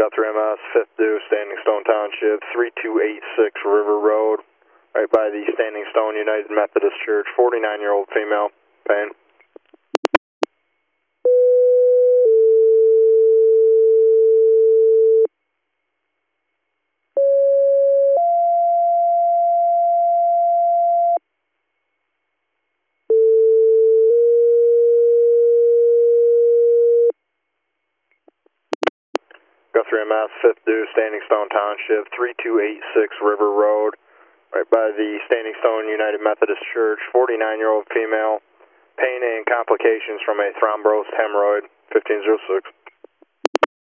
Guthrie MS, 5th due, Standing Stone Township, 3286 River Road, right by the Standing Stone United Methodist Church, 49-year-old female, pain. Guthrie MS, 5th due, Standing Stone Township, 3286 River Road, right by the Standing Stone United Methodist Church, 49-year-old female, pain and complications from a thrombosed hemorrhoid, 1506.